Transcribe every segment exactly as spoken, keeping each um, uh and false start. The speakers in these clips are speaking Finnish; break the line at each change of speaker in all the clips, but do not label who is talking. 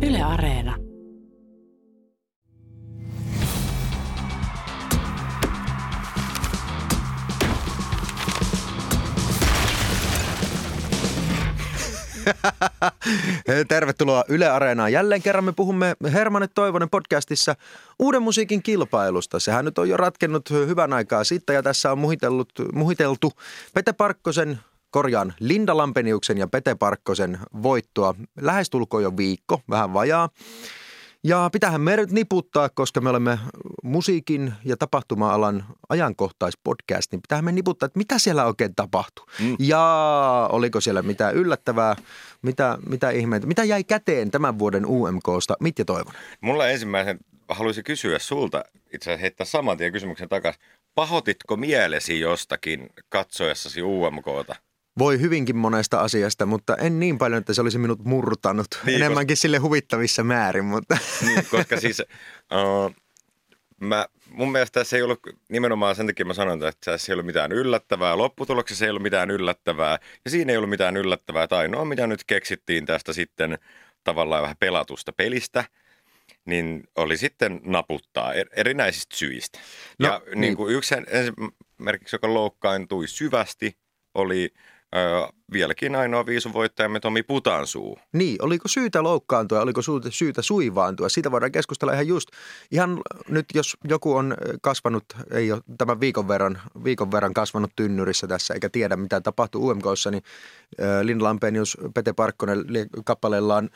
Yle Areena.
Tervetuloa Yle Areenaan. Jälleen kerran me puhumme Hermanni Toivonen podcastissa uuden musiikin kilpailusta. Sehän nyt on jo ratkennut hyvän aikaa sitten ja tässä on muhitellut, muhiteltu Pete Parkkosen, korjaan Linda Lampeniuksen ja Pete Parkkosen voittoa. Lähestulkoon jo viikko, vähän vajaa. Ja pitäähän me nyt niputtaa, koska me olemme musiikin ja tapahtuma-alan ajankohtaispodcast, niin pitäähän me niputtaa, että mitä siellä oikein tapahtui. Mm. Ja oliko siellä mitään yllättävää, mitä, mitä ihmeitä, mitä jäi käteen tämän vuoden U M K:sta, Mitja Toivonen?
Mulla ensimmäisen haluaisin kysyä sulta, itse asiassa heittää saman tien kysymyksen takaisin. Pahoititko mielesi jostakin katsoessasi U M K:ta?
Voi hyvinkin monesta asiasta, mutta en niin paljon, että se olisi minut murtanut. Niin, enemmänkin koska... sille huvittavissa määrin, mutta...
Niin, koska siis uh, mä, mun mielestä tässä ei ollut, nimenomaan sen takia mä sanon, että tässä ei ollut mitään yllättävää. Lopputuloksessa ei ollut mitään yllättävää ja siinä ei ollut mitään yllättävää. Tai ainoa, mitä nyt keksittiin tästä sitten tavallaan vähän pelatusta pelistä, niin oli sitten naputtaa erinäisistä syistä. No, ja niin. Niin kuin yksi esimerkiksi, joka loukkaantui syvästi, oli... Öö, vieläkin ainoa viisuvoittajamme Tomi Putansuu.
Niin, oliko syytä loukkaantua, oliko syytä suivaantua? Siitä voidaan keskustella ihan just. Ihan nyt, jos joku on kasvanut, ei ole tämän viikon verran, viikon verran kasvanut tynnyrissä tässä, eikä tiedä mitä tapahtuu U M K:ssa, niin äh, Linda Lampenius, Pete Parkkonen kappaleellaan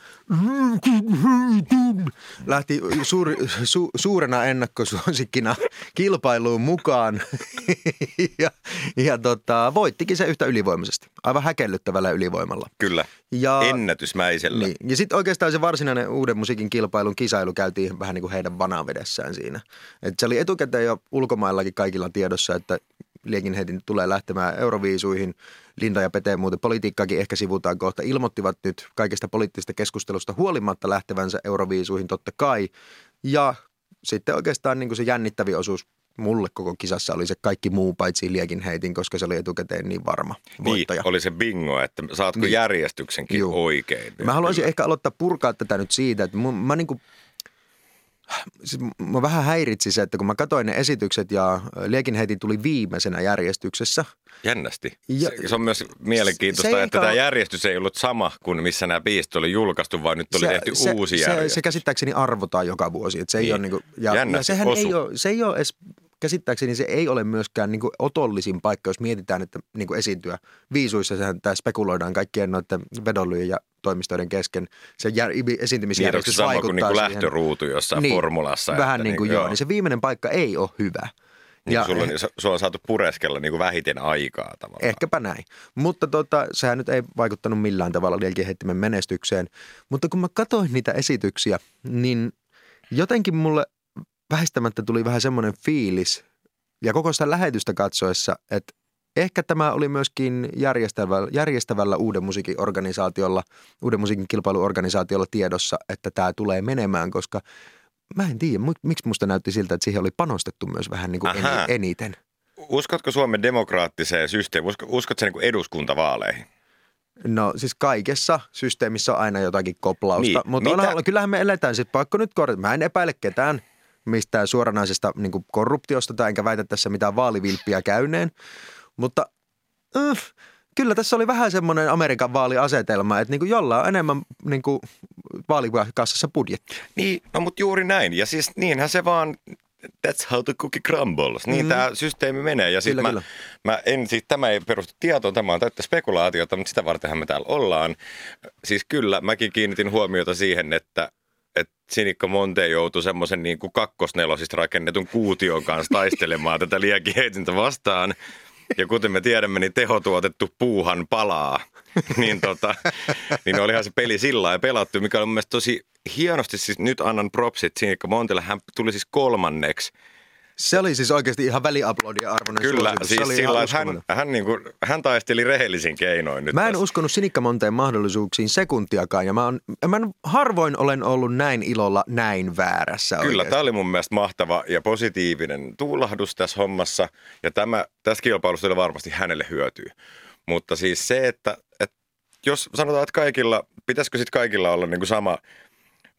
lähti suuri, su, suurena ennakkosuosikkina kilpailuun mukaan ja, ja tota, voittikin se yhtä ylivoimaisesti. Aivan häkellyttävällä ylivoimalla.
Kyllä, ja, ennätysmäisellä.
Niin. Ja sitten oikeastaan se varsinainen uuden musiikin kilpailun kisailu käytiin vähän niin kuin heidän vanavedessään siinä. Et se oli etukäteen jo ulkomaillakin kaikilla tiedossa, että Liekinheitin tulee lähtemään Euroviisuihin. Linda ja Pete muuten politiikkaakin ehkä sivutaan kohta. Ilmoittivat nyt kaikesta poliittisesta keskustelusta huolimatta lähtevänsä Euroviisuihin totta kai. Ja sitten oikeastaan niin kuin se jännittävin osuus mulle koko kisassa oli se kaikki muu paitsi Liekinheitin, koska se oli etukäteen niin varma voittaja.
Niin, oli se bingo, että saatko niin. järjestyksenkin Juh. oikein.
Mä haluaisin ehkä aloittaa purkaa tätä nyt siitä, että mä, mä niinku, siis mä vähän häiritsi se, että kun mä katsoin ne esitykset ja Liekinheitin tuli viimeisenä järjestyksessä.
Jännästi. Ja, se, se on myös mielenkiintoista, se että tämä järjestys ei ollut sama kuin missä nämä biisit oli julkaistu, vaan nyt oli se, tehty
se,
uusi
se,
järjestys.
Se käsittääkseni arvotaan joka vuosi. Että se
niin.
ei ole niinku, ja, ja sehän
osu.
ei ole, se ei ole edes, käsittääkseni se ei ole myöskään niinku otollisin paikka, jos mietitään, että niinku esiintyä viisuissa. Sehän tämä spekuloidaan kaikkien noiden vedonlyöjien ja toimistoiden kesken. Se jär, esiintymisjärjestys
niin,
vaikuttaa
sama kuin niinku lähtöruutu jossain
niin,
formulassa.
Vähän
että
niin kuin joo, joo, niin se viimeinen paikka ei ole hyvä.
Niin
ja
sulla, eh, sulla on saatu pureskella niin kuin vähiten aikaa tavallaan.
Ehkäpä näin. Mutta tota, sehän nyt ei vaikuttanut millään tavalla Liekinheittimen menestykseen. Mutta kun mä katsoin niitä esityksiä, niin jotenkin mulle väistämättä tuli vähän semmoinen fiilis ja koko sitä lähetystä katsoessa, että ehkä tämä oli myöskin järjestävällä, järjestävällä uuden musiikin organisaatiolla, uuden musiikin kilpailuorganisaatiolla tiedossa, että tämä tulee menemään, koska mä en tiedä, miksi musta näytti siltä, että siihen oli panostettu myös vähän niin kuin eniten.
Uskotko Suomen demokraattiseen systeemiin? Uskotko se niin kuin eduskuntavaaleihin?
No siis kaikessa systeemissä on aina jotakin koplausta,
niin,
mutta onhan, kyllähän me eletään sitten pakko nyt korjata. Mä en epäile ketään mistään suoranaisesta niin kuin korruptiosta tai enkä väitä tässä mitään vaalivilppiä käyneen, mutta äh, kyllä tässä oli vähän semmoinen Amerikan vaaliasetelma, että niin kuin jollain on enemmän niin kuin vaalikassassa budjetti.
Niin, no mutta juuri näin. Ja siis niinhän se vaan, that's how the cookie crumbles. Niin mm. tämä systeemi menee. Ja kyllä, mä, mä en, siis tämä ei perustu tietoon, tämä on täyttä spekulaatiota, mutta sitä vartenhan me täällä ollaan. Siis kyllä, mäkin kiinnitin huomiota siihen, että että Sinikka Monte joutui semmoisen niin kuin kakkosnelosista rakennetun kuution kanssa taistelemaan tätä Liekinheitintä vastaan. Ja kuten me tiedämme, niin tehotuotettu puuhan palaa. niin, tota, niin olihan se peli sillä lailla pelattu, mikä on mun mielestä tosi hienosti. Siis nyt annan propsit Sinikka Montelle. Hän tuli siis kolmanneksi.
Se oli siis oikeasti ihan väliaplodia arvoinen
Kyllä,
suositus.
siis sillä hän, hän, niin kuin, hän taisteli rehellisin keinoin nyt.
Mä en
tässä.
uskonut Sinikka Monteen mahdollisuuksiin sekuntiakaan ja mä, on, mä en, harvoin olen ollut näin ilolla näin väärässä.
Kyllä,
oikeasti.
Tämä oli mun mielestä mahtava ja positiivinen tuulahdus tässä hommassa ja tämä, tässä kilpailussa oli varmasti hänelle hyötyy. Mutta siis se, että, että jos sanotaan, että kaikilla, pitäisikö sitten kaikilla olla niin kuin sama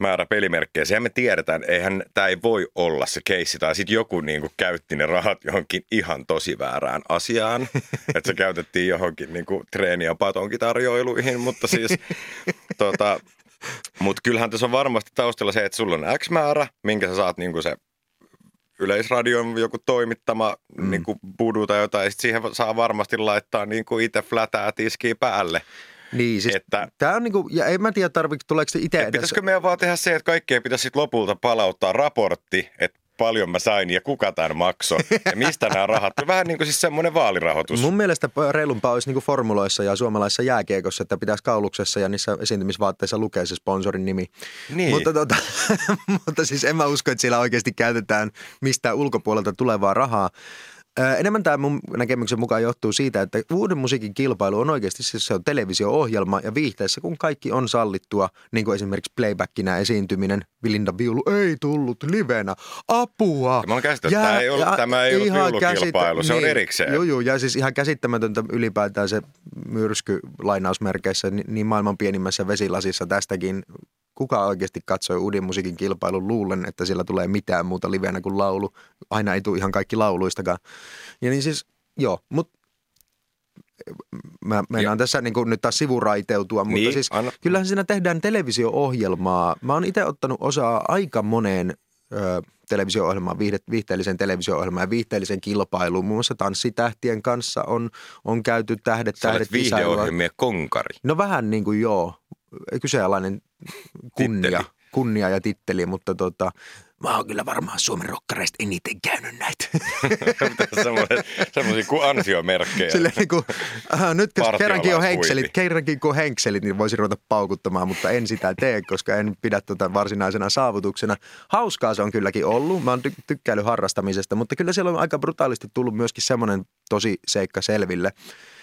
määrä pelimerkkejä. Sehän me tiedetään, eihän tämä ei voi olla se keissi. Tai sitten joku niinku käytti ne rahat johonkin ihan tosi väärään asiaan. Että se käytettiin johonkin niinku treeni- ja patonkitarjoiluihin, mutta siis tota, mut kyllähän tässä on varmasti taustalla se, että sulla on X määrä, minkä sä saat niinku se Yleisradion joku toimittama mm. niinku budu tai jotain, ja sit siihen saa varmasti laittaa niinku itse flätää tiskiä päälle.
Niin, siis että, tämä on niinku, ja en mä tiedä tarvitse, tuleeko se itse edes.
Pitäisikö meidän vaan tehdä se, että kaikkeen pitäisi sit lopulta palauttaa raportti, että paljon mä sain ja kuka tämän maksoi ja mistä nämä rahat. Vähän niin kuin siis semmoinen vaalirahoitus.
Mun mielestä reilumpaa olisi niin kuin formuloissa ja suomalaisessa jääkiekossa, että pitäisi kauluksessa ja niissä esiintymisvaatteissa lukea se sponsorin nimi.
Niin.
Mutta, tota, mutta siis en mä usko, että siellä oikeasti käytetään mistään ulkopuolelta tulevaa rahaa. Ö, enemmän tämä mun näkemyksen mukaan johtuu siitä, että uuden musiikin kilpailu on oikeasti siis se on televisio-ohjelma ja viihteessä, kun kaikki on sallittua, niin kuin esimerkiksi playbackina esiintyminen, Vilinda Viulu ei tullut livenä, apua!
Mä oon käsittänyt, että tämä ei ollut, tämä ei ollut viulukilpailu, se on
niin,
erikseen.
Joo, joo, ja siis ihan käsittämätöntä ylipäätään se myrsky lainausmerkeissä niin maailman pienimmässä vesilasissa tästäkin. Kuka oikeasti katsoi uuden musiikin kilpailun luulen, että siellä tulee mitään muuta livenä kuin laulu. Aina ei tule ihan kaikki lauluistakaan. Ja niin siis, joo, mutta mä meinaan tässä niin kuin nyt taas sivuraiteutua, mutta niin, siis anna. Kyllähän siinä tehdään televisio-ohjelmaa. Mä oon itse ottanut osaa aika moneen ö, televisio-ohjelmaan, viihde, viihteellisen televisio-ohjelmaan ja viihteellisen kilpailuun. Muun muassa Tanssitähtien kanssa on, on käyty tähdet,
Sä
tähdet
olet viihdeohjelmien konkari.
No vähän niin kuin joo, kyseenalainen kunnia, titteli. kunnia ja titteli, mutta tota, mä oon kyllä varmaan Suomen rokkareista eniten käynyt näitä.
Semmoisia kuin ansiomerkkejä.
Silleen niin kuin, äh, nyt jos kerrankin on henkselit, kerrankin kun on henkselit, niin voisin ruveta paukuttamaan, mutta en sitä tee, koska en pidä tota varsinaisena saavutuksena. Hauskaa se on kylläkin ollut, mä oon ty- tykkäillyt harrastamisesta, mutta kyllä siellä on aika brutaalisti tullut myöskin semmoinen tosi seikka selville.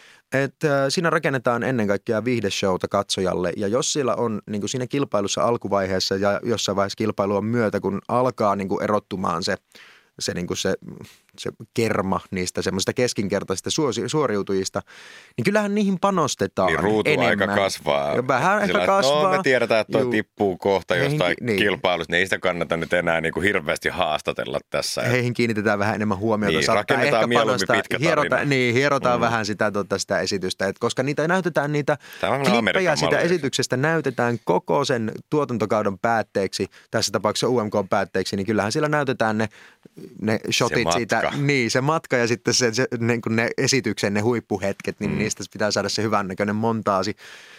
Että siinä rakennetaan ennen kaikkea viihdeshowta katsojalle ja jos siellä on niin kuin siinä kilpailussa alkuvaiheessa ja jossain vaiheessa kilpailua myötä, kun alkaa niin kuin erottumaan se, se, niin kuin se, se kerma niistä semmoisista keskinkertaisista suoriutujista, niin kyllähän niihin panostetaan
niin ruutu
enemmän.
aika kasvaa.
Ja vähän
sillä,
ehkä kasvaa.
No me tiedetään, että toi
Juu.
tippuu kohta jostain
Heihin, niin.
kilpailusta, niin ei sitä kannata nyt enää niin kuin hirveästi haastatella tässä.
Heihin kiinnitetään vähän enemmän huomiota.
Niin, rakennetaan mieluummin pitkä
hierota, Niin, hierotaan mm. vähän sitä, tota, sitä esitystä, Et koska niitä näytetään niitä klippejä sitä esityksestä, näytetään koko sen tuotantokauden päätteeksi, tässä tapauksessa U M K päätteeksi, niin kyllähän siellä näytetään ne, ne shotit siitä. Niin, se matka ja sitten se, se, ne, ne esityksen, ne huippuhetket, niin mm. niistä pitää saada se hyvän näköinen montaasi.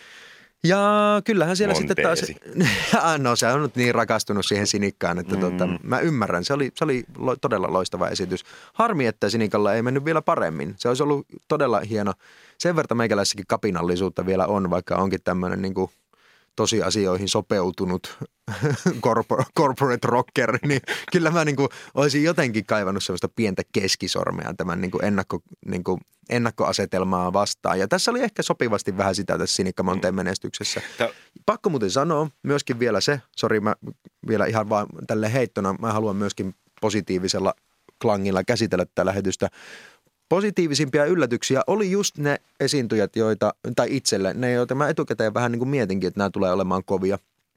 Ja kyllähän siellä
Monteesi.
sitten taas, no se on nyt niin rakastunut siihen Sinikkaan, että mm. tota, mä ymmärrän, se oli, se oli lo, todella loistava esitys. Harmi, että Sinikalla ei mennyt vielä paremmin, se olisi ollut todella hieno. Sen verran meikäläissäkin kapinallisuutta vielä on, vaikka onkin tämmöinen niin kuin tosiasioihin sopeutunut corporate rocker, niin kyllä mä niin kuin olisin jotenkin kaivannut sellaista pientä keskisormea tämän niin kuin ennakko, niin kuin ennakkoasetelmaa vastaan. Ja tässä oli ehkä sopivasti vähän sitä tässä Sinikka Monteen menestyksessä. Pakko muuten sanoa myöskin vielä se, sori mä vielä ihan vaan tälle heittona, mä haluan myöskin positiivisella klangilla käsitellä tätä lähetystä. Positiivisimpia yllätyksiä oli just ne esiintyjät, joita, tai itselle, ne joita mä etukäteen vähän niin kuin mietinkin, että nämä tulee olemaan kovia.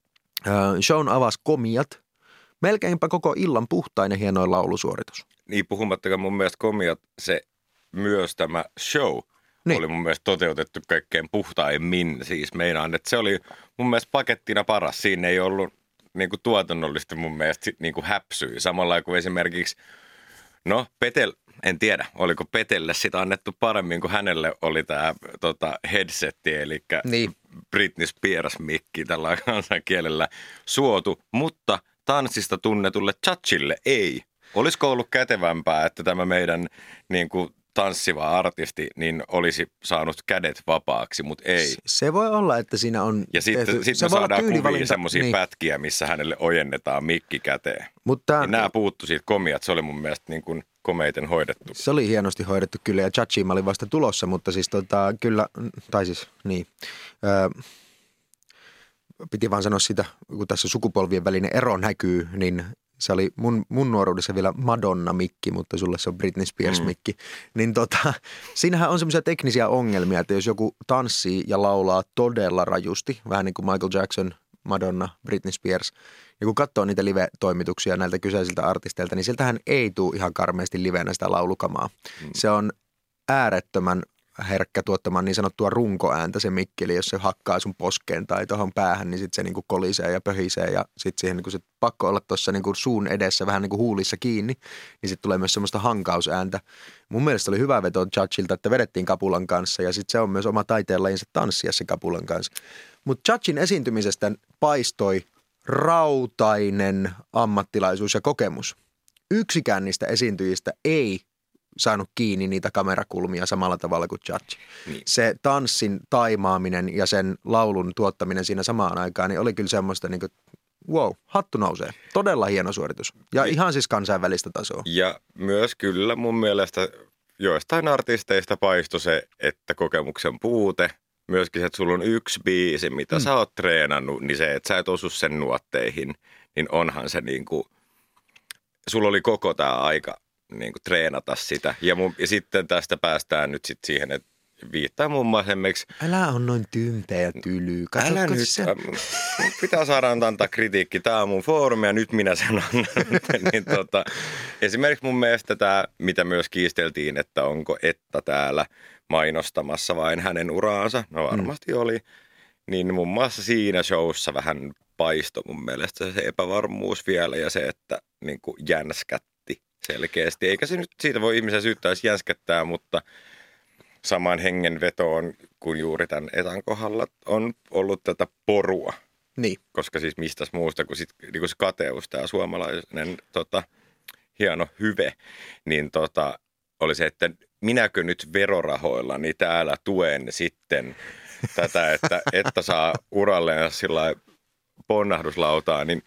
Shown avasi Komiat, melkeinpä koko illan puhtain ja hienoin laulusuoritus.
Niin, puhumattakaan mun mielestä Komiat, se myös tämä show niin. oli mun mielestä toteutettu kaikkein puhtaimmin. Siis meinaan, että se oli mun mielestä pakettina paras. Siinä ei ollut niin kuin tuotannollisesti mun mielestä niin kuin häpsyä. Samalla kuin esimerkiksi, no Petel, en tiedä, oliko Petelle sitä annettu paremmin kuin hänelle oli tämä tota, headsetti, eli niin. Britney Spears-mikki tällä kansankielellä suotu, mutta tanssista tunnetulle Chachille ei. Olisiko ollut kätevämpää, että tämä meidän niin kuin, tanssiva artisti niin olisi saanut kädet vapaaksi, mutta ei.
Se voi olla, että siinä on
ja sitten sit me saadaan kuvia semmoisia niin. pätkiä, missä hänelle ojennetaan mikki käteen. Mutta niin nämä puuttu siitä Komiat, se oli mun mielestä niin kuin komeiten hoidettu.
Se oli hienosti hoidettu kyllä ja Chachiin mä olin vasta tulossa, mutta siis tota, kyllä, tai siis niin, öö, piti vaan sanoa sitä, kun tässä sukupolvien välinen ero näkyy, niin se oli mun, mun nuoruudessa vielä Madonna-mikki, mutta sulle se on Britney Spears-mikki. Mm. Niin tota, siinähän on semmoisia teknisiä ongelmia, että jos joku tanssii ja laulaa todella rajusti, vähän niin kuin Michael Jackson Madonna, Britney Spears. Ja kun katsoo niitä live-toimituksia näiltä kyseisiltä artisteilta, niin sieltähän ei tule ihan karmeasti livenä sitä laulukamaa. Mm. Se on äärettömän herkkä tuottamaan niin sanottua runkoääntä se mikki, eli jos se hakkaa sun poskeen tai tuohon päähän, niin sitten se niinku kolisee ja pöhisee ja sitten siihen niinku se pakko olla tuossa niinku suun edessä vähän niinku huulissa kiinni, niin sitten tulee myös semmoista hankausääntä. Mun mielestä oli hyvä veto Judgeilta, että vedettiin kapulan kanssa ja sitten se on myös oma taiteenlajinsa tanssia se kapulan kanssa. Mutta Judgein esiintymisestä paistoi rautainen ammattilaisuus ja kokemus. Yksikään niistä esiintyjistä ei saanut kiinni niitä kamerakulmia samalla tavalla kuin Judge. Niin. Se tanssin taimaaminen ja sen laulun tuottaminen siinä samaan aikaan, niin oli kyllä semmoista niin kuin, wow, hattu nousee. Todella hieno suoritus. Ja niin. Ihan siis kansainvälistä tasoa.
Ja myös kyllä mun mielestä joistain artisteista paistoi se, että kokemuksen puute, myöskin se, että sulla on yksi biisi, mitä mm. sä oot treenannut, niin se, että sä et osu sen nuotteihin, niin onhan se niin kuin, sulla oli koko tää aika niin kuin treenata sitä. Ja, mun, ja sitten tästä päästään nyt sit siihen, että viittaa muun muassa esimerkiksi...
Älä on noin tympeä ja tylyä.
Älä nyt, se... pitää saada antaa kritiikki. Tämä on mun foorumi ja nyt minä sen annan. niin, tota, esimerkiksi mun mielestä tämä, mitä myös kiisteltiin, että onko Etta täällä mainostamassa vain hänen uraansa. No varmasti mm. oli. Niin muun muassa siinä showssa vähän paistoi mun mielestä se epävarmuus vielä ja se, että niin kuin jänskät selkeästi. Eikä se nyt siitä voi ihmisen syyttää, jos jänskättää, mutta samaan hengenvetoon kuin juuri tämän Etan kohdalla on ollut tätä porua.
Niin.
Koska siis mistäs muusta kuin, sit, niin kuin se kateus, tämä suomalainen tota, hieno hyve, niin tota, oli se, että minäkö nyt verorahoillani täällä tuen sitten tätä, että, että saa uralleen sillä ponnahduslautaa, niin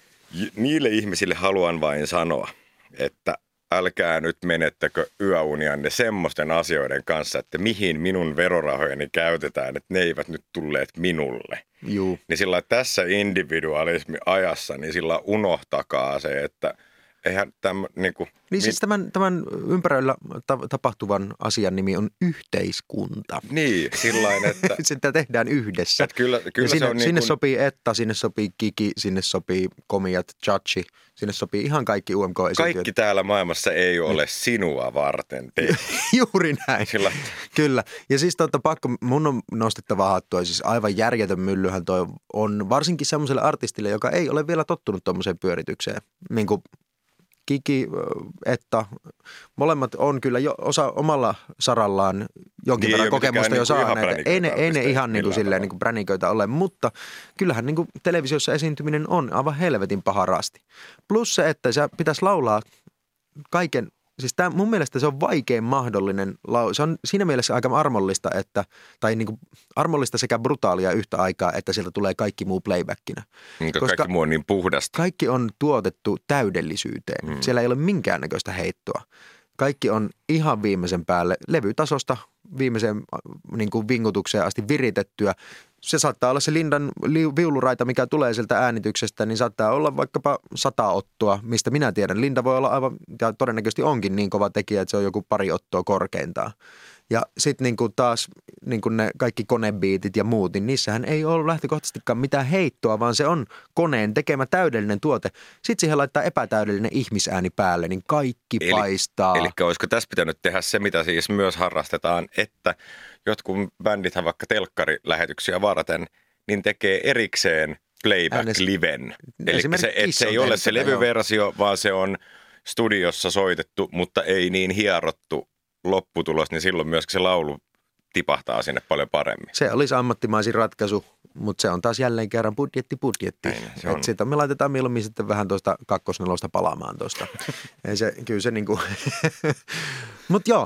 niille ihmisille haluan vain sanoa, että älkää nyt menettäkö yöunianne semmoisten asioiden kanssa, että mihin minun verorahojeni käytetään, että ne eivät nyt tulleet minulle.
Juu.
Niin sillä tässä individualismi ajassa, niin sillä unohtakaa se, että eihän tämä niin kuin...
Niin siis tämän, tämän ympäröillä tapahtuvan asian nimi on yhteiskunta.
Niin, sillain, että...
Sitä tehdään yhdessä.
Että kyllä, kyllä
sinne,
se on niin
sinne
kuin...
sopii Etta, sinne sopii Kiki, sinne sopii komiat, Judge, sinne sopii ihan kaikki U M K-esiintyjät.
Kaikki täällä maailmassa ei ole sinua varten tehty.
Juuri näin.
Sillä...
Kyllä. Ja siis totta pakko, mun on nostettava hattua, siis aivan järjetön myllyhän toi on, varsinkin semmoiselle artistille, joka ei ole vielä tottunut tuommoiseen pyöritykseen. Niin kuin Kiki, Etta, molemmat on kyllä jo osa omalla sarallaan jonkin
niin,
verran kokemusta jo
niin
saa näitä. Ei ne, ei ne ihan niin kuin silleen niin kuin bränniköitä ole, mutta kyllähän niin kuin televisiossa esiintyminen on aivan helvetin paha rasti. Plus se, että se pitäisi laulaa kaiken, siis tämä, mun mielestä se on vaikein mahdollinen laulu. Se on siinä mielessä aika armollista, että, tai niin kuin armollista sekä brutaalia yhtä aikaa, että sieltä tulee kaikki muu playbackinä.
Niin, koska kaikki muu on niin puhdasta.
Kaikki on tuotettu täydellisyyteen. Hmm. Siellä ei ole minkäännäköistä heittoa. Kaikki on ihan viimeisen päälle levytasosta viimeiseen niin kuin vingutukseen asti viritettyä. Se saattaa olla se Lindan viuluraita, mikä tulee sieltä äänityksestä, niin saattaa olla vaikkapa sata ottoa, mistä minä tiedän. Linda voi olla aivan, ja todennäköisesti onkin niin kova tekijä, että se on joku pari ottoa korkeintaan. Ja sitten niin kuin taas niin kuin ne kaikki konebiitit ja muut, niin niissähän ei ole lähtökohtaisestikaan mitään heittoa, vaan se on koneen tekemä täydellinen tuote. Sitten siihen laittaa epätäydellinen ihmisääni päälle, niin kaikki eli, paistaa.
Eli olisiko tässä pitänyt tehdä se, mitä siis myös harrastetaan, että jotkut bändithän vaikka telkkarilähetyksiä varten, niin tekee erikseen playback-liven. Eli se, että se ei ole se levyversio, joo. Vaan se on studiossa soitettu, mutta ei niin hierottu lopputulos, niin silloin myöskin se laulu tipahtaa sinne paljon paremmin.
Se olisi ammattimaisin ratkaisu, mutta se on taas jälleen kerran budjetti budjetti. Että sitä me laitetaan mieluummin sitten vähän tuosta kakkosnelosta palaamaan tuosta. se, kyllä se niin kuin... Mutta joo,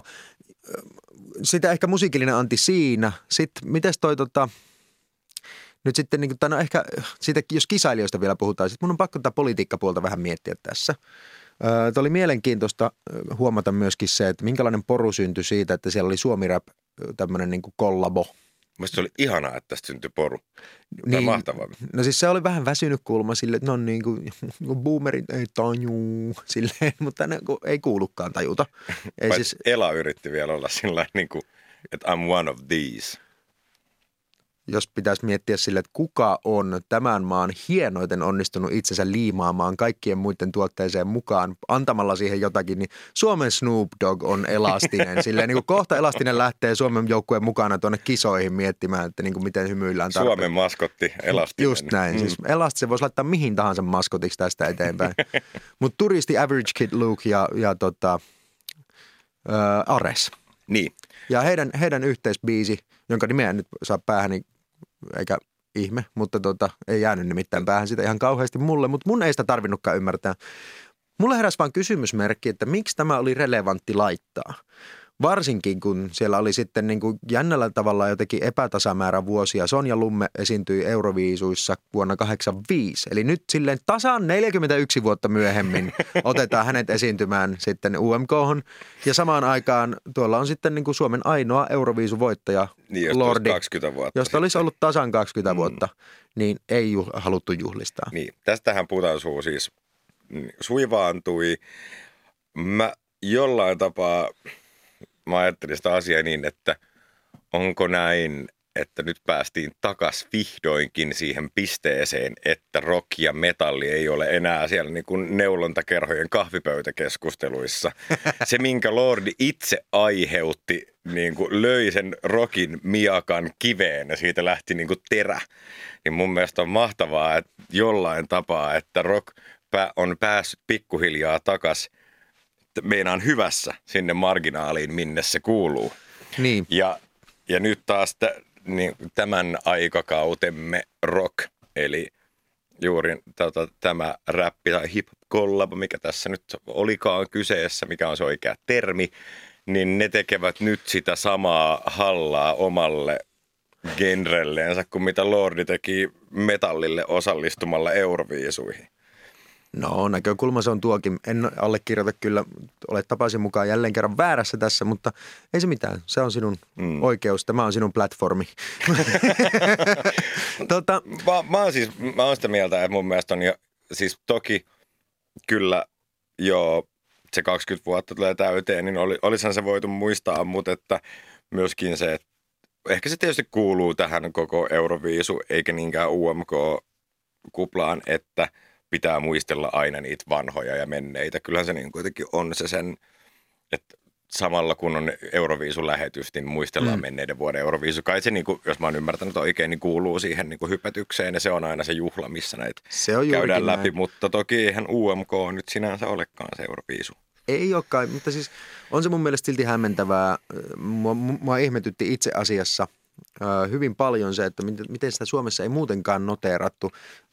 sitä ehkä musiikillinen anti siinä. Sitten mites toi tota... Nyt sitten, niin kuin, no ehkä siitä, jos kisailijoista vielä puhutaan, sitten mun on pakko tätä politiikkapuolta vähän miettiä tässä. Tämä oli mielenkiintoista huomata myöskin se, että minkälainen poru syntyi siitä, että siellä oli Suomi-rap tämmöinen niin kuin kollabo.
Mielestäni se oli ihanaa, että tästä syntyi poru. Niin, mahtavaa.
No siis se oli vähän väsynyt kulma silleen, että no niin kuin boomerit ei tajuu silleen, mutta ne ei kuulukaan tajuta. Ei siis...
Ela yritti vielä olla sillä niin kuin, että I'm one of these.
jos pitäisi miettiä sille, että kuka on tämän maan hienoiten onnistunut itsensä liimaamaan kaikkien muiden tuotteeseen mukaan antamalla siihen jotakin, niin Suomen Snoop Dogg on elastinen. Silleen niin kuin kohta elastinen lähtee Suomen joukkueen mukana tuonne kisoihin miettimään, että niin kuin miten hymyillään tarpeen.
Suomen maskotti, elastinen.
Just näin. Mm. Siis elastisen voisi laittaa mihin tahansa maskotiksi tästä eteenpäin. Mutta turisti Average Kid Luke ja, ja tota, ää, Ares.
Niin.
Ja heidän, heidän yhteisbiisi, jonka nimeä nyt saa päähäni, eikä ihme, mutta tota, ei jäänyt nimittäin päähän sitä ihan kauheasti mulle, mutta mun ei sitä tarvinnutkaan ymmärtää. Mulle heräsi vaan kysymysmerkki, että miksi tämä oli relevantti laittaa. Varsinkin, kun siellä oli sitten niin kuin jännällä tavalla jotenkin epätasamäärä vuosia. Sonja Lumme esiintyi Euroviisuissa vuonna kahdeksankymmentäviisi. Eli nyt silleen tasan neljäkymmentäyksi vuotta myöhemmin otetaan hänet esiintymään sitten U M K:hon. Ja samaan aikaan tuolla on sitten niin kuin Suomen ainoa Euroviisuvoittaja,
niin,
Lordi,
kaksikymmentä vuotta
josta olisi ollut tasan kaksikymmentä mm. vuotta, niin ei ju- haluttu juhlistaa.
Niin, tästähän Putansuu siis suivaantui. Mä jollain tapaa... Mä ajattelin sitä asiaa niin, että onko näin, että nyt päästiin takas vihdoinkin siihen pisteeseen, että rock ja metalli ei ole enää siellä niin kuin neulontakerhojen kahvipöytäkeskusteluissa. Se, minkä Lordi itse aiheutti, niin kuin löi sen rockin miakan kiveen ja siitä lähti niin kuin terä. Niin mun mielestä on mahtavaa, että jollain tapaa, että rock on päässyt pikkuhiljaa takas meinaan hyvässä sinne marginaaliin, minne se kuuluu.
Niin.
Ja, ja nyt taas t- niin, tämän aikakautemme rock, eli juuri tota, tämä räppi tai hip-collab, mikä tässä nyt olikaan kyseessä, mikä on se oikea termi, niin ne tekevät nyt sitä samaa hallaa omalle genrelleensä kuin mitä Lordi teki metallille osallistumalla Euroviisuihin.
No, näkökulma se on tuokin. En allekirjoita kyllä, olet tapasin mukaan jälleen kerran väärässä tässä, mutta ei se mitään. Se on sinun mm. oikeus. Tämä on sinun platformi. tota.
mä, mä, oon siis, mä oon sitä mieltä, että mun mielestä on jo, siis toki kyllä jo se kaksikymmentä vuotta tulee täyteen, niin oli, olisihan se voitu muistaa, mutta että myöskin se, että ehkä se tietysti kuuluu tähän koko Euroviisu, eikä niinkään U M K-kuplaan, että pitää muistella aina niitä vanhoja ja menneitä. Kyllähän se niin kuitenkin on se sen, että samalla kun on Euroviisun lähetys, niin muistellaan mm. menneiden vuoden Euroviisu. Kai se, niin kuin, jos mä oon ymmärtänyt oikein, niin kuuluu siihen niin kuin hypätykseen ja se on aina se juhla, missä näitä käydään läpi. Näin. Mutta toki eihän U M K nyt sinänsä olekaan se Euroviisu.
Ei olekaan, mutta siis on se mun mielestä silti hämmentävää. Mua, mua ihmetytti itse asiassa hyvin paljon se, että miten sitä Suomessa ei muutenkaan noteerattu.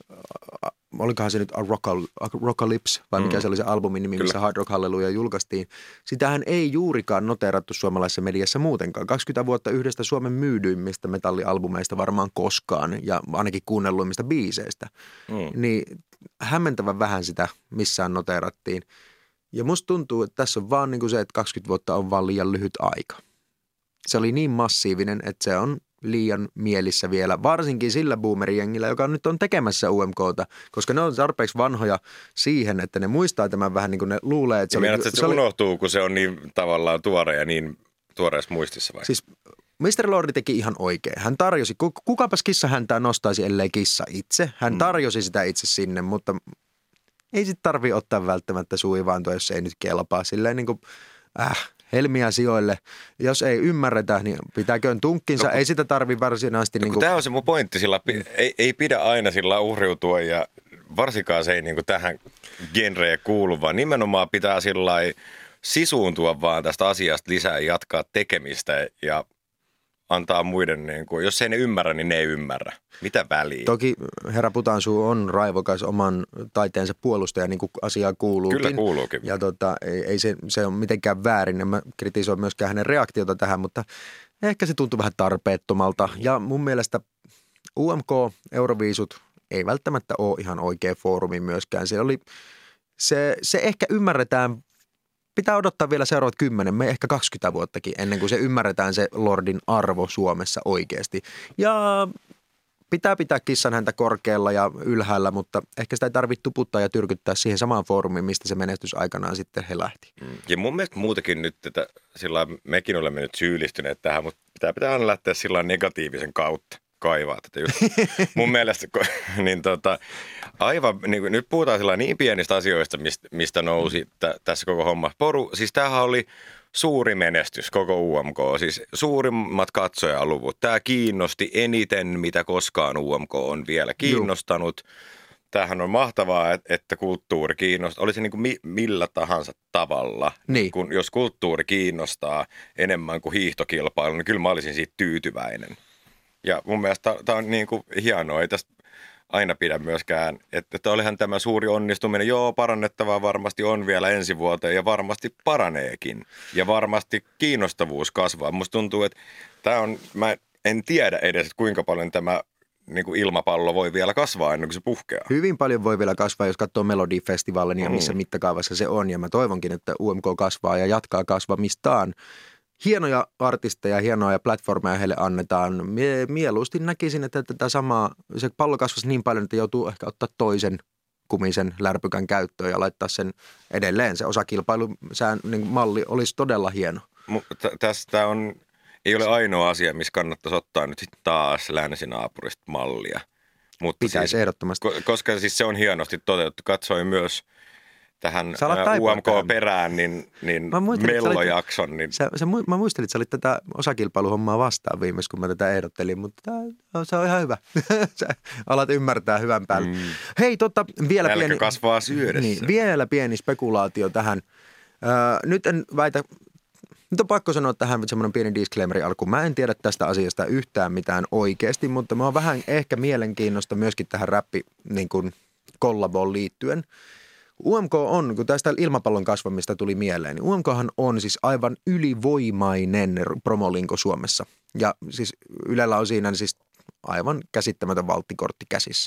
Olikohan se nyt Rockalypse vai mikä mm. se oli se albumin nimi, missä Hard Rock Hallelujah julkaistiin. Sitähän ei juurikaan noteerattu suomalaisessa mediassa muutenkaan. kaksikymmentä vuotta yhdestä Suomen myydyimmistä metallialbumeista varmaan koskaan ja ainakin kuunnelluimmista biiseistä. Mm. Niin hämmentävän vähän sitä missään noteerattiin. Ja musta tuntuu, että tässä on vaan niin kuin se, että kaksikymmentä vuotta on vaan liian lyhyt aika. Se oli niin massiivinen, että se on liian mielissä vielä, varsinkin sillä boomerijengillä, joka nyt on tekemässä U M K:ta, koska ne on tarpeeksi vanhoja siihen, että ne muistaa tämän vähän niin kuin ne luulee, että se, oli,
että se, se unohtuu, oli, kun se on niin tavallaan tuore ja niin tuoreessa muistissa vai?
Siis mister Lordi teki ihan oikein. Hän tarjosi, kukapas kissa häntää nostaisi, ellei kissa itse. Hän tarjosi sitä itse sinne, mutta ei sit tarvii ottaa välttämättä suivaantua, jos ei nyt kelpaa. Silleen niin kuin, äh, helmiä sijoille. Jos ei ymmärretä, niin pitääköön tunkkinsa. No, ei sitä tarvitse varsinaisesti. No, niin kuin...
Tämä on se mun pointti. Sillä ei, ei pidä aina sillä uhriutua ja varsinkaan se ei niin kuin tähän genreen kuulu, vaan nimenomaan pitää sillä sisuuntua vaan tästä asiasta lisää ja jatkaa tekemistä ja antaa muiden, niin kuin, jos ei ne ymmärrä, niin ne ei ymmärrä. Mitä väliä?
Toki herra Putansuu on raivokas oman taiteensa puolustaja, niin kuin asiaa kuuluukin.
Kyllä kuuluukin.
Ja tota, ei, ei se, se ole mitenkään väärin. En mä kritisoin myöskään hänen reaktiota tähän, mutta ehkä se tuntui vähän tarpeettomalta. Ja mun mielestä U M K, Euroviisut ei välttämättä ole ihan oikea foorumi myöskään. Se, oli, se, se ehkä ymmärretään. Pitää odottaa vielä seuraavat kymmenen, me ehkä kaksikymmentä vuottakin ennen kuin se ymmärretään se Lordin arvo Suomessa oikeasti. Ja pitää pitää kissan häntä korkealla ja ylhäällä, mutta ehkä sitä ei tarvitse tuputtaa ja tyrkyttää siihen samaan foorumiin, mistä se menestys aikanaan sitten he lähti.
Ja mun mielestä muutakin nyt, että sillä mekin olemme nyt syyllistyneet tähän, mutta pitää, pitää aina lähteä sillä negatiivisen kautta. kaivaa tätä just. Mun mielestä, niin tota, aivan, niin, nyt puhutaan sillä niin pienistä asioista, mistä, mistä nousi t- tässä koko homma. Poru, siis tämähän oli suuri menestys, koko U M K, siis suurimmat katsojaluvut. Tämä kiinnosti eniten, mitä koskaan U M K on vielä kiinnostanut. Juh. Tämähän on mahtavaa, että kulttuuri kiinnostaa. Olisi niin kuin mi- millä tahansa tavalla.
Niin.
Kun, jos kulttuuri kiinnostaa enemmän kuin hiihtokilpailu, niin kyllä mä olisin siitä tyytyväinen. Ja mun mielestä tämä on niin kuin hienoa. Ei tästä aina pidä myöskään, että, että olihan tämä suuri onnistuminen. Joo, parannettavaa varmasti on vielä ensi vuoteen ja varmasti paraneekin. Ja varmasti kiinnostavuus kasvaa. Musta tuntuu, että tämä on, mä en tiedä edes, että kuinka paljon tämä niin kuin ilmapallo voi vielä kasvaa ennen kuin se puhkeaa.
Hyvin paljon voi vielä kasvaa, jos katsoo Melodifestivaalin ja missä mm. mittakaavassa se on. Ja mä toivonkin, että U M K kasvaa ja jatkaa kasvamistaan. Hienoja artisteja, hienoja platformeja heille annetaan. Mie- mieluusti näkisin, että tätä samaa, se pallo kasvaisi niin paljon, että joutuu ehkä ottaa toisen kumisen lärpykän käyttöön ja laittaa sen edelleen. Se osakilpailusään niin malli olisi todella hieno.
Mutta tästä on... Ei ole ainoa asia, missä kannattaisi ottaa nyt sitten taas länsinaapurista mallia. Mutta
pitäisi
siis,
ehdottomasti.
Koska siis se on hienosti toteutettu. Katsoin myös tähän U M K-perään niin, niin mellojakson. Niin...
Sä, sä, mä muistelin, että sä olit tätä osakilpailuhommaa vastaan viimeis, kun mä tätä ehdottelin, mutta tää, se on ihan hyvä. Sä alat ymmärtää hyvän päälle. Mm. Hei, tota, vielä
Nälkä
pieni...
kasvaa syödessä.
Niin, vielä pieni spekulaatio tähän. Öö, nyt en väitä... Nyt on pakko sanoa tähän semmoinen pieni disclaimeri alkuun. Mä en tiedä tästä asiasta yhtään mitään oikeasti, mutta mä oon vähän ehkä mielenkiinnosta myöskin tähän räppi niin kuin kollaboon liittyen. U M K on, kun tästä ilmapallon kasvamista tuli mieleen, niin U M Khan on siis aivan ylivoimainen promolinko Suomessa. Ja siis Ylellä on siinä siis aivan käsittämätön valttikortti käsissä.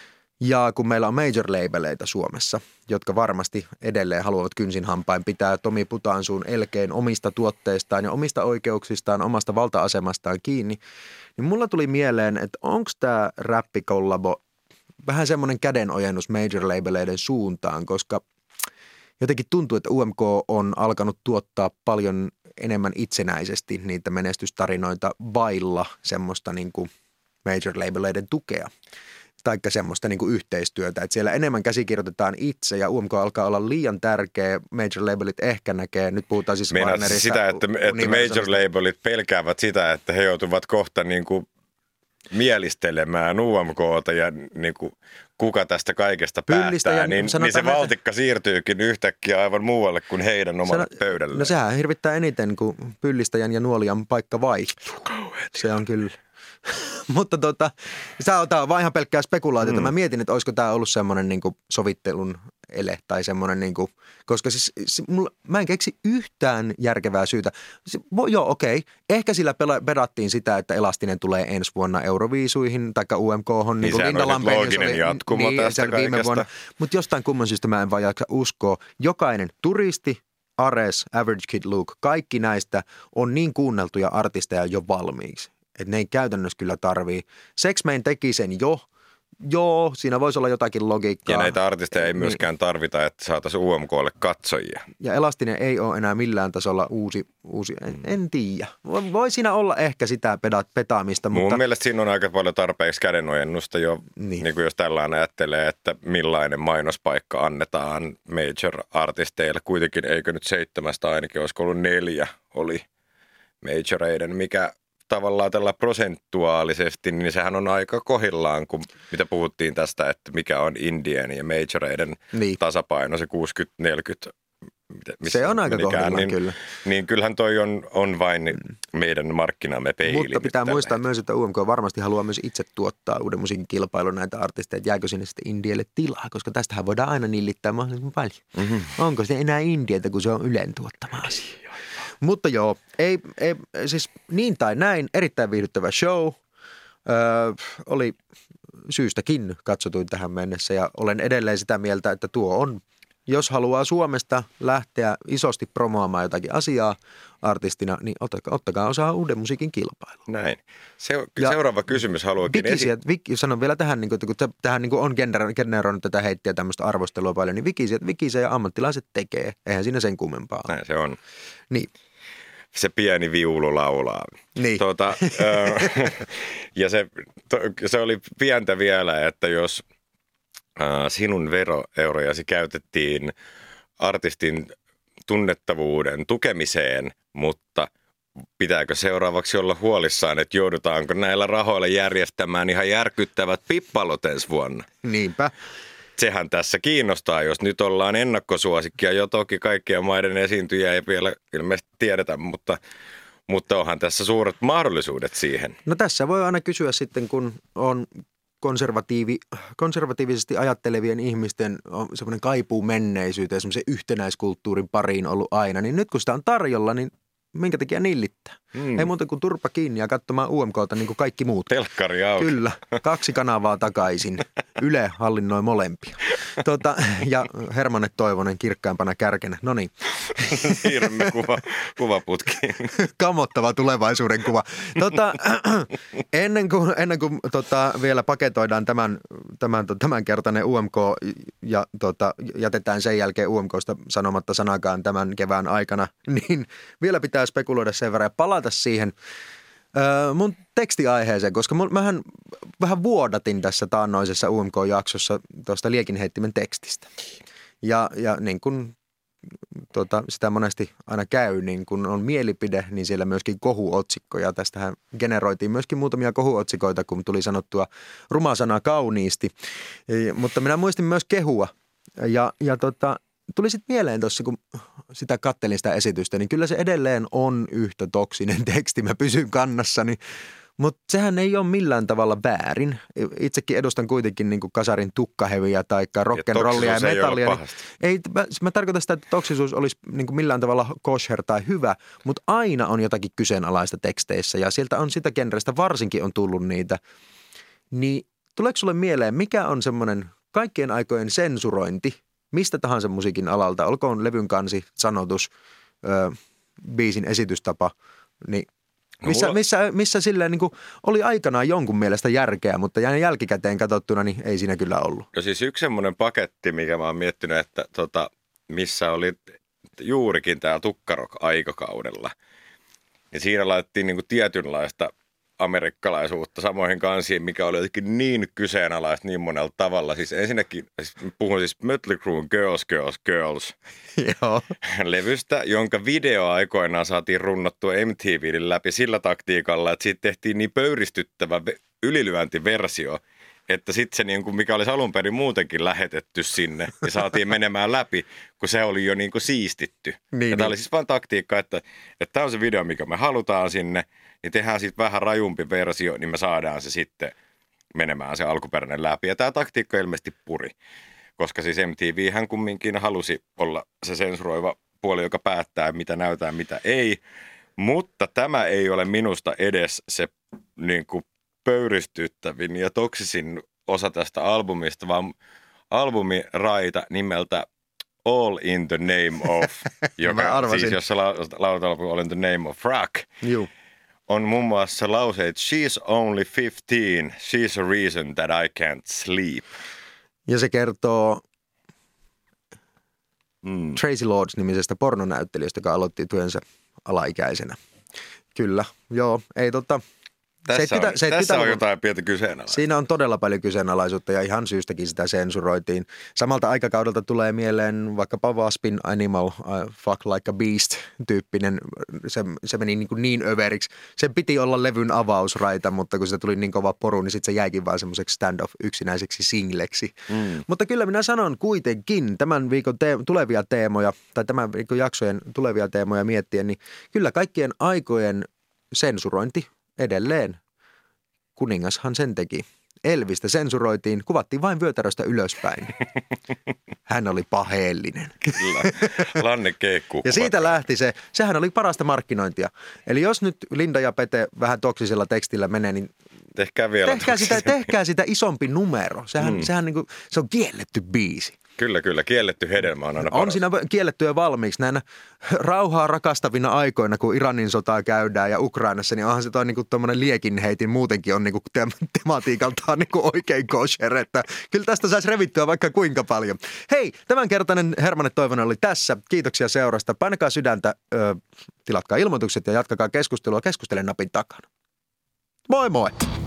Ja kun meillä on major-labeleita Suomessa, jotka varmasti edelleen haluavat kynsin hampain pitää Tomi Putaansuun elkein omista tuotteistaan ja omista oikeuksistaan, omasta valta-asemastaan kiinni, niin mulla tuli mieleen, että onko tämä räppikollabo vähän semmoinen kädenojennus major-labeleiden suuntaan, koska jotenkin tuntuu, että U M K on alkanut tuottaa paljon enemmän itsenäisesti niitä menestystarinoita vailla semmoista niin kuin major-labeleiden tukea. Taikka semmoista niin kuin yhteistyötä, että siellä enemmän käsikirjoitetaan itse ja U M K alkaa olla liian tärkeä, major labelit ehkä näkee, nyt puhutaan siis
Warnerissa. Sitä, että, että major labelit pelkäävät sitä, että he joutuvat kohta niin kuin mielistelemään U M K:ta ja niin kuin kuka tästä kaikesta päättää, niin, niin se valtikka siirtyykin yhtäkkiä aivan muualle kuin heidän omalle Sano, pöydälle.
No sehän hirvittää eniten, kun pyllistäjän ja nuolijan paikka vaihtuu. Se on kyllä... Mutta tota, tämä on vaan ihan pelkkää spekulaatiota. Mm. Mä mietin, että olisiko tämä ollut semmoinen niin kuin sovittelun ele tai semmoinen, niin kuin, koska siis se, mulla, mä en keksi yhtään järkevää syytä. Se, vo, joo, okei. Ehkä sillä pedattiin sitä, että Elastinen tulee ensi vuonna Euroviisuihin tai U M K:hon.
Niin, niin sehän on looginen jatkumo niin, tästä kaikesta.
Mutta jostain kumman syystä mä en vaan jaksa uskoa. Jokainen turisti, Ares, Average Kid Luke, kaikki näistä on niin kuunneltuja artisteja jo valmiiksi. Että ne ei käytännössä kyllä tarvii. Sex-Man teki sen jo. Joo, siinä voisi olla jotakin logiikkaa.
Ja näitä artisteja ei niin, myöskään tarvita, että saataisiin U M K:lle katsojia.
Ja Elastinen ei ole enää millään tasolla uusi, uusi en, en tiedä. Voi siinä olla ehkä sitä petaamista.
Mun
mutta...
mielestä siinä on aika paljon tarpeeksi kädenojennusta jo, niin. Niin kuin jos tällainen ajattelee, että millainen mainospaikka annetaan major-artisteille. Kuitenkin eikö nyt seitsemästä ainakin, olisiko ollut neljä oli majoreiden, mikä... Tavallaan tällä prosentuaalisesti, niin sehän on aika kohillaan, kun mitä puhuttiin tästä, että mikä on indien ja majoreiden niin. tasapaino, se kuusikymmentä neljäkymmentä.
Se on aika kohdillaan,
niin,
kyllä.
Niin kyllähän toi on, on vain meidän markkinamme peili.
Mutta pitää muistaa
heitä.
myös, että U M K varmasti haluaa myös itse tuottaa uuden musiikin kilpailun näitä artisteja, että jääkö sinne sitten Indialle tilaa, koska tästähän voidaan aina nillittää mahdollisimman paljon. Mm-hmm. Onko se enää Indialta, kun se on Ylen tuottama asia? Mutta joo, ei, ei, siis niin tai näin, erittäin viihdyttävä show. Öö, oli syystäkin katsotuin tähän mennessä ja olen edelleen sitä mieltä, että tuo on, jos haluaa Suomesta lähteä isosti promoamaan jotakin asiaa artistina, niin ottakaa, ottakaa osaa uuden musiikin kilpailuun.
Näin. Se, seuraava kysymys haluakin
esittää. Viki, sanon vielä tähän, niin kuin, että kun tähän niin kuin on generoinut tätä heittiä tämmöistä arvostelua paljon, niin Vikisiä, Vikisiä ja ammattilaiset tekee. Eihän siinä sen kummempaa ole.
Näin se on.
Niin.
se pieni viulu laulaa.
Niin.
Tuota, ja se, to, se oli pientä vielä, että jos äh, sinun veroeurojasi käytettiin artistin tunnettavuuden tukemiseen, mutta pitääkö seuraavaksi olla huolissaan, että joudutaanko näillä rahoilla järjestämään ihan järkyttävät pippalot ensi vuonna?
Niinpä.
Sehän tässä kiinnostaa, jos nyt ollaan ennakkosuosikkia. Jo toki kaikkien maiden esiintyjiä ei vielä ilmeisesti tiedetä, mutta, mutta onhan tässä suuret mahdollisuudet siihen.
No tässä voi aina kysyä sitten, kun on konservatiivi, konservatiivisesti ajattelevien ihmisten on semmoinen kaipuu menneisyyteen, semmoisen yhtenäiskulttuurin pariin ollut aina, niin nyt kun sitä on tarjolla, niin minkä takia nillittää? Mm. Ei muuta kuin turpa kiinni ja katsomaan U M K:ta niin kuin kaikki muut.
Telkkari auki.
Kyllä, kaksi kanavaa takaisin. Yle hallinnoi molempia. Tuota, ja Hermanne Toivonen kirkkaimpana kärkenä. No niin.
Siirrymme kuva, kuvaputkiin.
Kamottava tulevaisuuden kuva. Tuota, ennen kuin, ennen kuin tota, vielä paketoidaan tämän, tämän, tämänkertainen U M K ja tota, jätetään sen jälkeen U M K:sta sanomatta sanakaan tämän kevään aikana, niin vielä pitää spekuloida sen verran ja palata siihen öö, mun tekstiaiheeseen, koska mun, mähän vähän vuodatin tässä taannoisessa U M K-jaksossa tuosta Liekinheittimen tekstistä. Ja, ja niin kuin tota, sitä monesti aina käy, niin kun on mielipide, niin siellä myöskin kohuotsikko. Ja tästähän generoitiin myöskin muutamia kohuotsikoita, kun tuli sanottua ruma sana kauniisti. E, mutta minä muistin myös kehua. Ja, ja tota, tuli sitten mieleen tuossa, kun sitä kattelin sitä esitystä, niin kyllä se edelleen on yhtä toksinen teksti. Mä pysyn kannassani. Mutta sehän ei ole millään tavalla väärin. Itsekin edustan kuitenkin niin kuin kasarin tukkaheviä tai rock'n'rollia ja, ja metallia. Ei, ei, mä, mä tarkoitan sitä, että toksisuus olisi niin kuin millään tavalla kosher tai hyvä, mutta aina on jotakin kyseenalaista teksteissä ja sieltä on sitä genrestä varsinkin on tullut niitä. Niin tuleeko sulle mieleen, mikä on semmoinen kaikkien aikojen sensurointi, mistä tahansa musiikin alalta, olkoon levyn kansi, sanotus, ö, biisin esitystapa, niin Missä, missä, missä silleen niin kuin oli aikanaan jonkun mielestä järkeä, mutta jäin jälkikäteen katsottuna, niin ei siinä kyllä ollut.
Ja siis yksi semmoinen paketti, mikä mä oon miettinyt, että tota, missä oli juurikin täällä tukkarok-aikakaudella. Ja siinä laitettiin niin kuin tietynlaista amerikkalaisuutta samoihin kansiin, mikä oli jotenkin niin kyseenalaista niin monella tavalla. Siis ensinnäkin, siis puhun siis Mötley Crüen Girls, Girls, Girls
Joo.
levystä, jonka video aikoinaan saatiin runnottua M T V:n läpi sillä taktiikalla, että siitä tehtiin niin pöyristyttävä ylilyöntiversio, että sitten se, niin kuin mikä olisi alun perin muutenkin lähetetty sinne, ja saatiin menemään läpi, kun se oli jo niin kuin siistitty.
Niin,
ja tämä
niin.
oli siis vain taktiikka, että, että tämä on se video, mikä me halutaan sinne, niin tehdään sitten vähän rajumpi versio, niin me saadaan se sitten menemään se alkuperäinen läpi. Ja tämä taktiikka ilmeisesti puri, koska siis M T V hän kumminkin halusi olla se sensuroiva puoli, joka päättää, mitä näytää, mitä ei. Mutta tämä ei ole minusta edes se niin kuin pöyristyttävin ja toksisin osa tästä albumista, vaan albumiraita nimeltä All in the Name of, joka siis jossa lauletaan All in the Name of Rock,
Juu.
on muun muassa lauseet She's only fifteen, she's a reason that I can't sleep.
Ja se kertoo
Mm.
Tracy Lords-nimisestä pornonäyttelijästä, joka aloitti työnsä alaikäisenä. Kyllä, joo, ei tota...
Tässä, on, tässä on jotain pientä kyseenalaisuutta.
Siinä on todella paljon kyseenalaisuutta ja ihan syystäkin sitä sensuroitiin. Samalta aikakaudelta tulee mieleen vaikkapa Waspin Animal, uh, Fuck Like a Beast-tyyppinen. Se, se meni niin, niin överiksi. Sen piti olla levyn avausraita, mutta kun sitä tuli niin kova poru, niin sitten se jäikin vaan semmoiseksi stand-off yksinäiseksi singleksi. Mm. Mutta kyllä minä sanon kuitenkin tämän viikon te- tulevia teemoja, tai tämän viikon jaksojen tulevia teemoja miettien, niin kyllä kaikkien aikojen sensurointi edelleen. Kuningashan sen teki. Elvistä sensuroitiin, kuvattiin vain vyötäröstä ylöspäin. Hän oli paheellinen.
Kyllä, Lanne Keekku.
Ja siitä lähti se, sehän oli parasta markkinointia. Eli jos nyt Linda ja Pete vähän toksisella tekstillä menee, niin
tehkää, vielä
tehkää, sitä, tehkää sitä isompi numero. Sehän, mm. sehän niin kuin, se on kielletty biisi.
Kyllä, kyllä. Kielletty hedelmä on aina paras.
On siinä kielletty jo valmiiksi. Näinä rauhaa rakastavina aikoina, kun Iranin sotaa käydään ja Ukrainassa, niin onhan se toi niinku tommonen liekinheitin muutenkin on niinku te- tematiikaltaan niinku oikein kosher, että kyllä tästä saisi revittyä vaikka kuinka paljon. Hei, tämänkertainen Hermanne Toivonen oli tässä. Kiitoksia seurasta. Painakaa sydäntä, ö, tilatkaa ilmoitukset ja jatkakaa keskustelua keskustelen napin takana. Moi moi!